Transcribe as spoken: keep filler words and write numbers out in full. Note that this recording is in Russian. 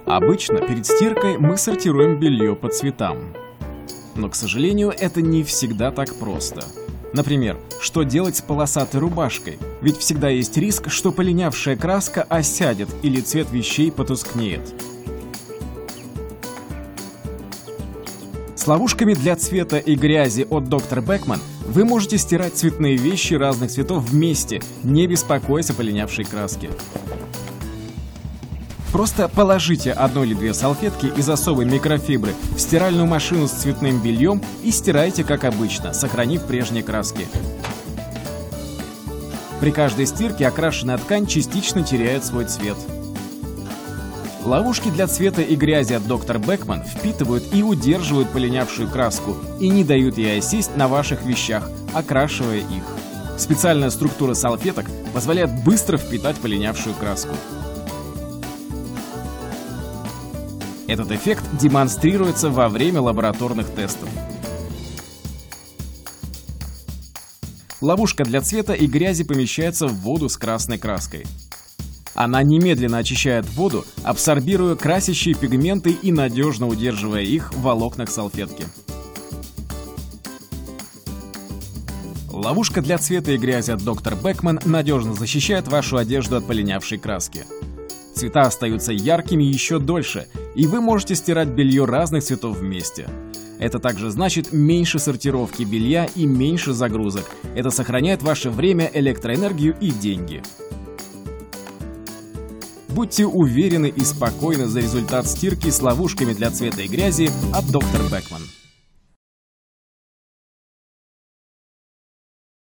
Обычно перед стиркой мы сортируем белье по цветам. Но, к сожалению, это не всегда так просто. Например, что делать с полосатой рубашкой? Ведь всегда есть риск, что полинявшая краска осядет или цвет вещей потускнеет. С ловушками для цвета и грязи от доктор Бекман вы можете стирать цветные вещи разных цветов вместе, не беспокоясь о полинявшей краске. Просто положите одну или две салфетки из особой микрофибры в стиральную машину с цветным бельем и стирайте как обычно, сохранив прежние краски. При каждой стирке окрашенная ткань частично теряет свой цвет. Ловушки для цвета и грязи от доктор Бекман впитывают и удерживают полинявшую краску и не дают ей осесть на ваших вещах, окрашивая их. Специальная структура салфеток позволяет быстро впитать полинявшую краску. Этот эффект демонстрируется во время лабораторных тестов. Ловушка для цвета и грязи помещается в воду с красной краской. Она немедленно очищает воду, абсорбируя красящие пигменты и надежно удерживая их в волокнах салфетки. Ловушка для цвета и грязи от доктор Бекман надежно защищает вашу одежду от полинявшей краски. Цвета остаются яркими еще дольше, и вы можете стирать белье разных цветов вместе. Это также значит меньше сортировки белья и меньше загрузок. Это сохраняет ваше время, электроэнергию и деньги. Будьте уверены и спокойны за результат стирки с ловушками для цвета и грязи от доктор Бекман.